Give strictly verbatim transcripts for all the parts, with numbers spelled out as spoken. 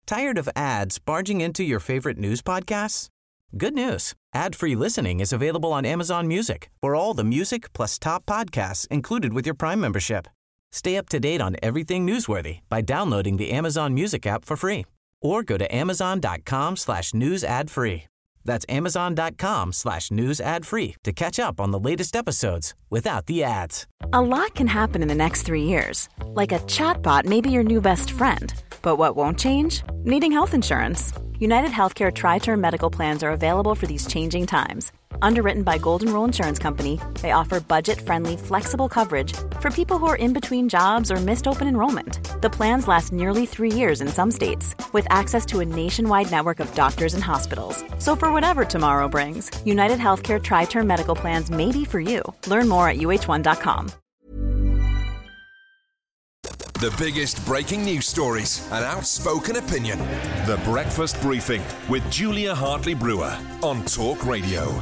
Tired of ads barging into your favorite news podcasts? Good news. Ad-free listening is available on Amazon Music for all the music plus top podcasts included with your Prime membership. Stay up to date on everything newsworthy by downloading the Amazon Music app for free or go to amazon.com slash news ad free. That's amazon.com slash news ad free to catch up on the latest episodes without the ads. A lot can happen in the next three years. Like a chatbot may be your new best friend. But what won't change? Needing health insurance. United Healthcare Tri-Term Medical Plans are available for these changing times. Underwritten by Golden Rule Insurance Company, they offer budget-friendly, flexible coverage for people who are in between jobs or missed open enrollment. The plans last nearly three years in some states, with access to a nationwide network of doctors and hospitals. So for whatever tomorrow brings, United Healthcare Tri-Term Medical Plans may be for you. Learn more at U H one dot com. The biggest breaking news stories, an outspoken opinion. The Breakfast Briefing with Julia Hartley-Brewer on Talk Radio.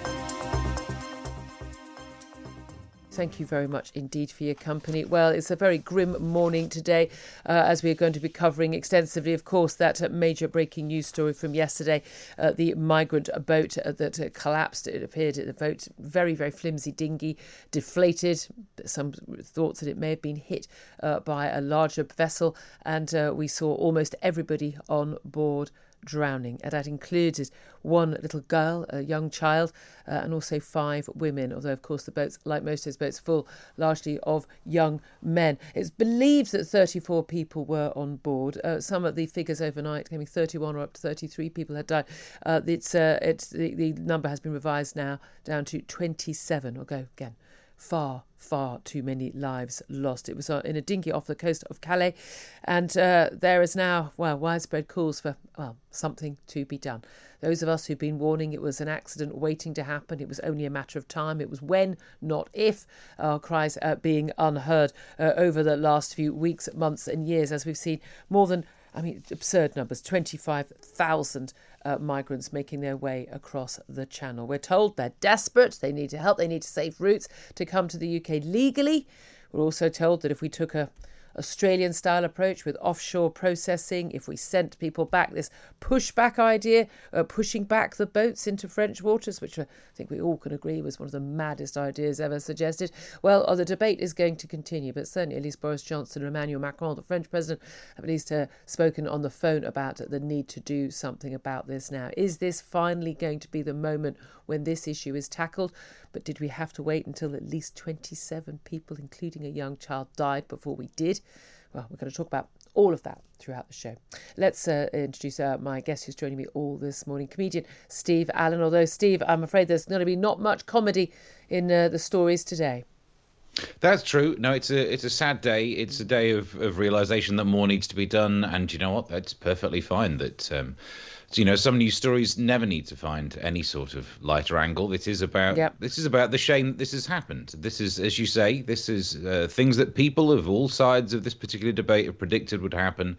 Thank you very much indeed for your company. Well, it's a very grim morning today, uh, as we're going to be covering extensively, of course, that uh, major breaking news story from yesterday, uh, the migrant boat uh, that uh, collapsed. It appeared at the boat, very, very flimsy dinghy, deflated. Some thoughts that it may have been hit uh, by a larger vessel, and uh, we saw almost everybody on board drowning, and that included one little girl, a young child, uh, and also five women, although of course the boats, like most of those boats, full largely of young men. It's believed that thirty-four people were on board. Uh, some of the figures overnight, maybe thirty-one or up to thirty-three people had died. Uh, it's, uh, it's the, the number has been revised now down to twenty-seven. I'll go again. Far, far too many lives lost. It was in a dinghy off the coast of Calais, and uh, there is now, well, widespread calls for, well, something to be done. Those of us who've been warning it was an accident waiting to happen, it was only a matter of time, it was when, not if, our cries are being unheard uh, over the last few weeks, months and years, as we've seen more than, I mean, absurd numbers, twenty-five thousand uh, migrants making their way across the channel. We're told they're desperate, they need help, they need safe routes to come to the U K legally. We're also told that if we took a Australian-style approach with offshore processing, if we sent people back, this pushback idea, uh, pushing back the boats into French waters, which I think we all can agree was one of the maddest ideas ever suggested. Well, uh, the debate is going to continue, but certainly at least Boris Johnson and Emmanuel Macron, the French president, have at least uh, spoken on the phone about the need to do something about this now. Is this finally going to be the moment when this issue is tackled? But did we have to wait until at least twenty-seven people, including a young child, died before we did? Well, we're going to talk about all of that throughout the show. Let's uh, introduce uh, my guest who's joining me all this morning, comedian Steve Allen. Although, Steve, I'm afraid there's going to be not much comedy in uh, the stories today. That's true. No, it's a it's a sad day. It's a day of, of realisation that more needs to be done. And you know what? That's perfectly fine. That, um, you know, some news stories never need to find any sort of lighter angle. This is about yep. this is about the shame that this has happened. This is, as you say, this is uh, things that people of all sides of this particular debate have predicted would happen.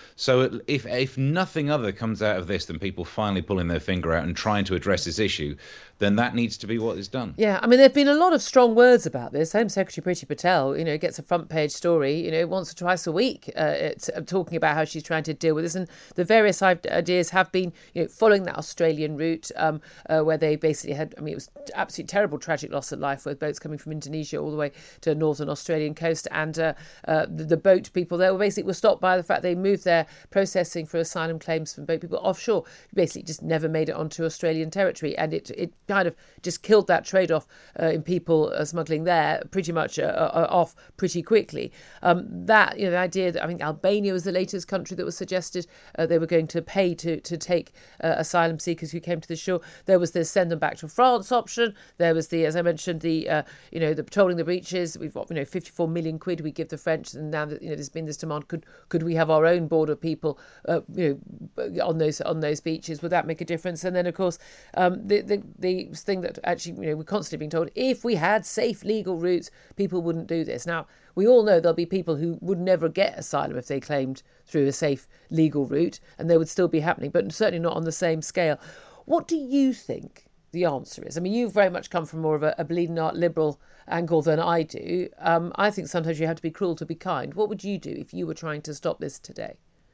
So if if nothing other comes out of this than people finally pulling their finger out and trying to address this issue, then that needs to be what is done. Yeah, I mean, there have been a lot of strong words about this. Home Secretary Priti Patel, you know, gets a front page story, you know, once or twice a week, uh, it's, uh, talking about how she's trying to deal with this. And the various ideas have been, you know, following that Australian route, um, uh, where they basically had, I mean, it was absolutely terrible, tragic loss of life with boats coming from Indonesia all the way to northern Australian coast. And uh, uh, the, the boat people there were basically were stopped by the fact they moved their processing for asylum claims from boat people offshore. Basically just never made it onto Australian territory. And it, it kind of just killed that trade-off uh, in people uh, smuggling there pretty much uh, uh, off pretty quickly. Um, that, you know, the idea that, I think Albania was the latest country that was suggested uh, they were going to pay to, to take uh, asylum seekers who came to the shore. There was the send them back to France option. There was the, as I mentioned, the, uh, you know, the patrolling the beaches. We've got, you know, fifty-four million quid we give the French. And now that, you know, there's been this demand, could could we have our own border people, uh, you know, on those on those beaches? Would that make a difference? And then, of course, um, the, the, the thing that actually, you know, we're constantly being told, if we had safe legal routes, people wouldn't do this. Now, we all know there'll be people who would never get asylum if they claimed through a safe legal route, and they would still be happening, but certainly not on the same scale. What do you think the answer is? I mean, you've very much come from more of a, a bleeding art liberal angle than I do. Um, I think sometimes you have to be cruel to be kind. What would you do if you were trying to stop this today?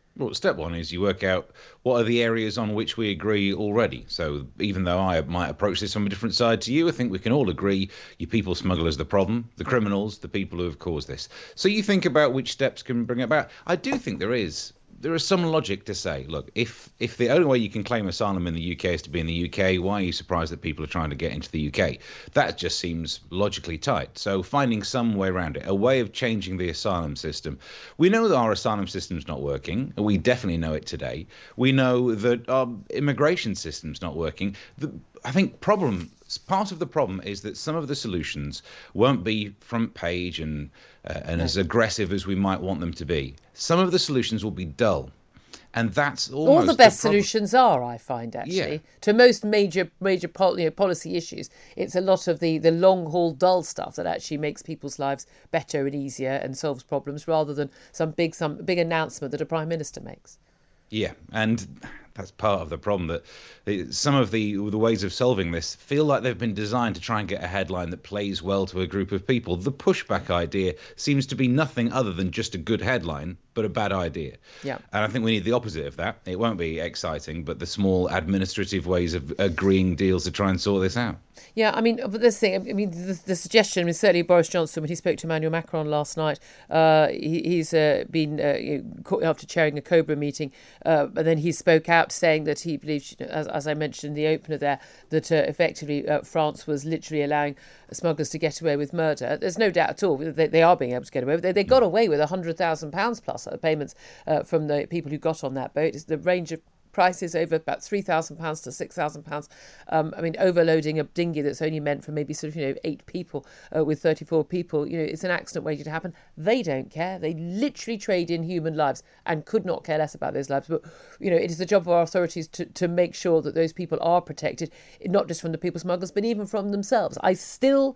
Well, step one is you work out what are the areas on which we agree already. So even though I might approach this from a different side to you, I think we can all agree you people smugglers the problem, the criminals, the people who have caused this. So you think about which steps can bring it about. I do think there is. There is some logic to say, look, if if the only way you can claim asylum in the U K is to be in the U K, why are you surprised that people are trying to get into the U K? That just seems logically tight. So finding some way around it, a way of changing the asylum system. We know that our asylum system's not working. We definitely know it today. We know that our immigration system's not working. The, I think problem part of the problem is that some of the solutions won't be front page and uh, and as aggressive as we might want them to be. Some of the solutions will be dull. And that's almost all the best the solutions are, I find, actually. Yeah. To most major major pol- you know, policy issues, it's a lot of the, the long-haul dull stuff that actually makes people's lives better and easier and solves problems rather than some big some big announcement that a Prime Minister makes. Yeah, and that's part of the problem, that some of the the ways of solving this feel like they've been designed to try and get a headline that plays well to a group of people. The pushback idea seems to be nothing other than just a good headline, but a bad idea. Yeah. And I think we need the opposite of that. It won't be exciting, but the small administrative ways of agreeing deals to try and sort this out. Yeah, I mean, but this thing, I mean, the, the suggestion, I mean, certainly Boris Johnson, when he spoke to Emmanuel Macron last night, uh, he, he's uh, been, uh, you know, after chairing a COBRA meeting, uh, and then he spoke out saying that he believes, you know, as, as I mentioned in the opener there, that uh, effectively uh, France was literally allowing smugglers to get away with murder. There's no doubt at all they, they are being able to get away with it. They, they got away with one hundred thousand pounds plus payments uh, from the people who got on that boat. It's the range of prices over about three thousand pounds to six thousand pounds. Um, I mean, overloading a dinghy that's only meant for maybe sort of, you know, eight people uh, with thirty-four people, you know, it's an accident waiting to happen. They don't care. They literally trade in human lives and could not care less about those lives. But, you know, it is the job of our authorities to, to make sure that those people are protected, not just from the people smugglers, but even from themselves. I still...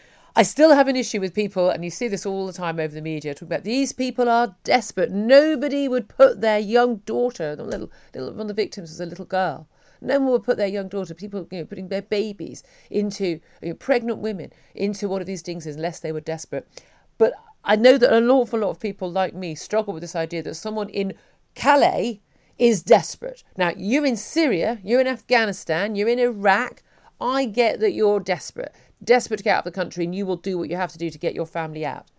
I still have an issue with people, and you see this all the time over the media, talking about these people are desperate. Nobody would put their young daughter, the little, little one of the victims was a little girl. No one would put their young daughter, people, you know, putting their babies into, you know, pregnant women into one of these things unless they were desperate. But I know that an awful lot of people like me struggle with this idea that someone in Calais is desperate. Now, you're in Syria, you're in Afghanistan, you're in Iraq. I get that you're desperate. Desperate to get out of the country, and you will do what you have to do to get your family out.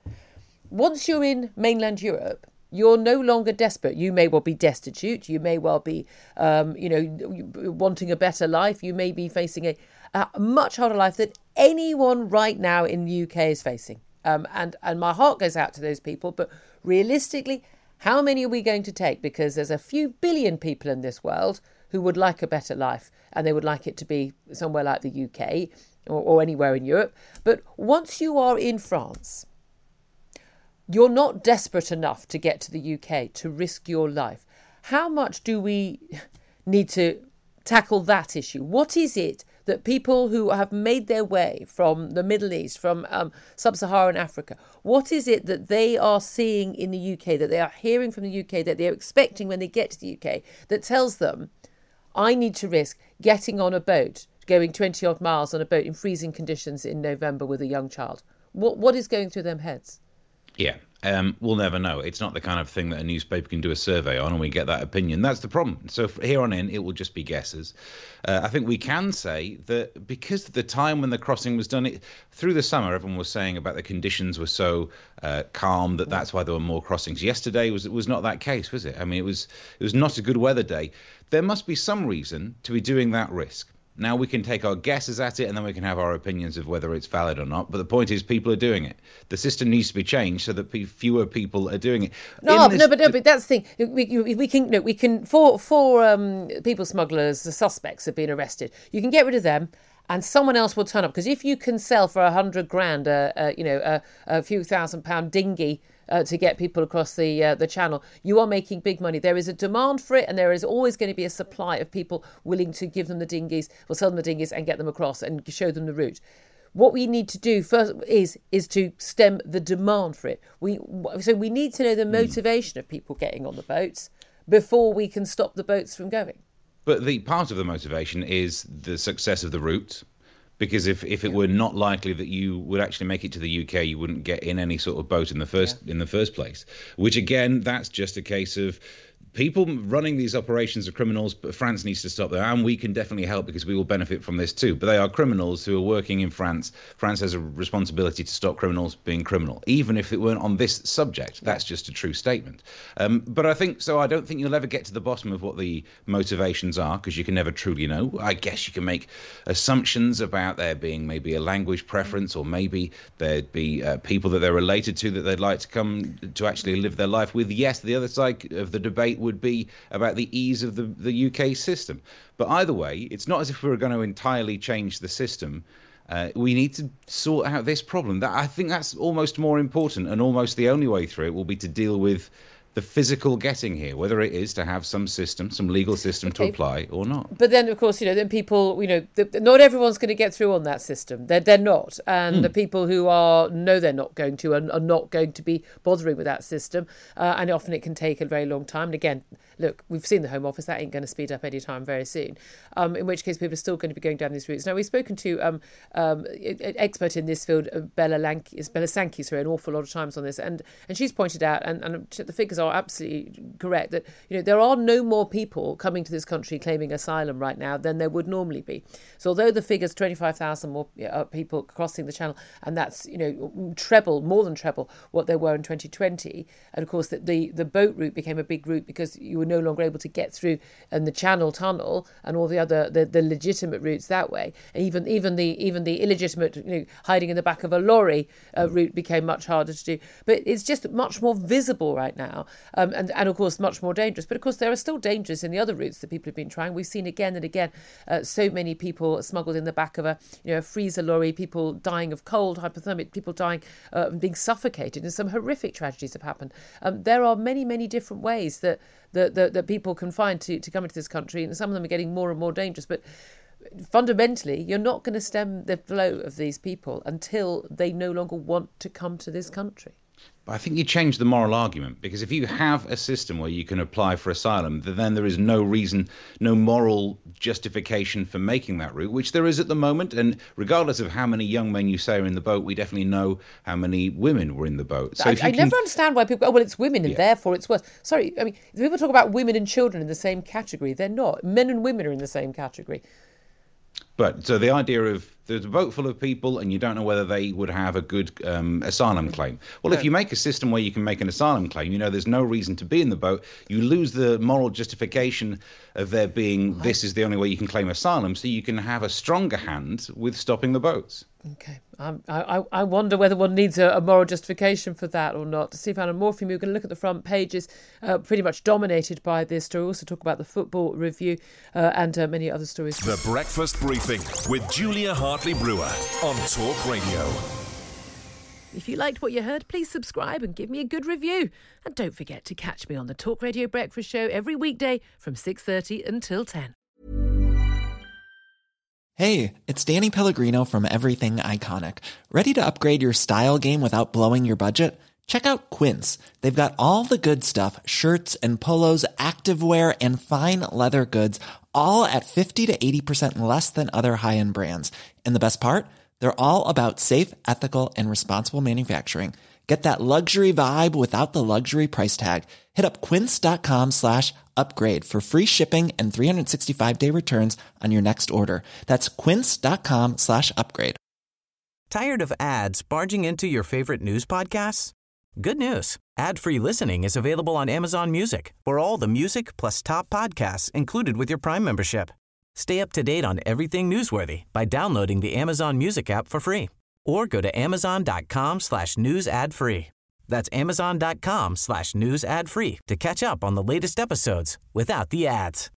Once you're in mainland Europe, you're no longer desperate. You may well be destitute. You may well be, um, you know, wanting a better life. You may be facing a, a much harder life than anyone right now in the U K is facing. Um, and, and my heart goes out to those people. But realistically, how many are we going to take? Because there's a few billion people in this world who would like a better life, and they would like it to be somewhere like the U K or, or anywhere in Europe. But once you are in France, you're not desperate enough to get to the U K to risk your life. How much do we need to tackle that issue? What is it that people who have made their way from the Middle East, from um, sub-Saharan Africa, what is it that they are seeing in the U K, that they are hearing from the U K, that they're expecting when they get to the U K, that tells them, I need to risk getting on a boat, going twenty odd miles on a boat in freezing conditions in November with a young child? What What is going through them heads? Yeah, um, we'll never know. It's not the kind of thing that a newspaper can do a survey on and we get that opinion. That's the problem. So from here on in, it will just be guesses. Uh, I think we can say that because of the time when the crossing was done, it, through the summer, everyone was saying about the conditions were so uh, calm that that's why there were more crossings. Yesterday was was not that case, was it? I mean, it was it was not a good weather day. There must be some reason to be doing that risk. Now we can take our guesses at it and then we can have our opinions of whether it's valid or not. But the point is, people are doing it. The system needs to be changed so that fewer people are doing it. No, this, no, but no, but that's the thing. We, we can, no, we can. Four, four um, people smugglers, the suspects, have been arrested. You can get rid of them, and someone else will turn up. Because if you can sell for a hundred grand, a, a you know, a, a few thousand pound dinghy. Uh, to get people across the uh, the channel, you are making big money. There is a demand for it, and there is always going to be a supply of people willing to give them the dinghies, or sell them the dinghies and get them across and show them the route. What we need to do first is is to stem the demand for it. We so we need to know the motivation mm. of people getting on the boats before we can stop the boats from going. But the part of the motivation is the success of the route. Because if, if it were not likely that you would actually make it to the U K, you wouldn't get in any sort of boat in the first yeah. in the first place. Which again, that's just a case of people running these operations are criminals, but France needs to stop them, and we can definitely help because we will benefit from this too. But they are criminals who are working in France. France has a responsibility to stop criminals being criminal, even if it weren't on this subject. That's just a true statement. Um, but I think so. I don't think you'll ever get to the bottom of what the motivations are, because you can never truly know. I guess you can make assumptions about there being maybe a language preference, or maybe there'd be uh, people that they're related to that they'd like to come to actually live their life with. Yes, the other side of the debate would be about the ease of the, the U K system. But either way, it's not as if we were going to entirely change the system. Uh, we need to sort out this problem. That I think that's almost more important, and almost the only way through it will be to deal with the physical getting here, whether it is to have some system, some legal system okay. to apply or not. But then, of course, you know, then people, you know, the, not everyone's going to get through on that system. They're, they're not. And mm. the people who are, know they're not going to, and are not going to be bothering with that system. Uh, and often it can take a very long time. And again, look, we've seen the Home Office. That ain't going to speed up any time very soon. Um, in which case, people are still going to be going down these routes. Now, we've spoken to um, um, an expert in this field, Bella Lanky, Bella Sankey, sorry, an awful lot of times on this. And and she's pointed out, and, and the figures are absolutely correct, that, you know, there are no more people coming to this country claiming asylum right now than there would normally be. So although the figure's twenty-five thousand more uh, people crossing the channel, and that's, you know, treble, more than treble what there were in twenty twenty. And of course, the, the, the boat route became a big route because you were no longer able to get through and the Channel Tunnel and all the other the, the legitimate routes that way. And even even the even the illegitimate, you know, hiding in the back of a lorry uh, route became much harder to do. But it's just much more visible right now, um, and and of course much more dangerous. But of course there are still dangers in the other routes that people have been trying. We've seen again and again uh, so many people smuggled in the back of a you know a freezer lorry, people dying of cold, hypothermic, people dying uh, being suffocated, and some horrific tragedies have happened. Um, there are many many different ways that that, that that people can find to to come into this country, and some of them are getting more and more dangerous. But fundamentally, you're not going to stem the flow of these people until they no longer want to come to this country. But I think you change the moral argument, because if you have a system where you can apply for asylum, then there is no reason, no moral justification for making that route, which there is at the moment. And regardless of how many young men you say are in the boat, we definitely know how many women were in the boat. So I, if you I can... never understand why people go, oh, well, it's women and yeah. therefore it's worse. Sorry, I mean, people talk about women and children in the same category. They're not. Men and women are in the same category. But so the idea of there's a boat full of people and you don't know whether they would have a good um, asylum claim. Well, no. If you make a system where you can make an asylum claim, you know, there's no reason to be in the boat. You lose the moral justification of there being this is the only way you can claim asylum, so you can have a stronger hand with stopping the boats. Okay. Um, I, I wonder whether one needs a, a moral justification for that or not. To see if I know more from you, we're going to look at the front pages, uh, pretty much dominated by this story. We'll also talk about the football review uh, and uh, many other stories. The Breakfast Briefing with Julia Hartley-Brewer on Talk Radio. If you liked what you heard, please subscribe and give me a good review. And don't forget to catch me on the Talk Radio Breakfast Show every weekday from six thirty until ten. Hey, it's Danny Pellegrino from Everything Iconic. Ready to upgrade your style game without blowing your budget? Check out Quince. They've got all the good stuff, shirts and polos, activewear, and fine leather goods, all at fifty to eighty percent less than other high-end brands. And the best part? They're all about safe, ethical, and responsible manufacturing. Get that luxury vibe without the luxury price tag. Hit up quince.com slash upgrade for free shipping and three sixty-five day returns on your next order. That's quince.com slash upgrade. Tired of ads barging into your favorite news podcasts? Good news. Ad-free listening is available on Amazon Music for all the music plus top podcasts included with your Prime membership. Stay up to date on everything newsworthy by downloading the Amazon Music app for free or go to amazon.com slash news ad free. That's amazon.com slash news ad free to catch up on the latest episodes without the ads.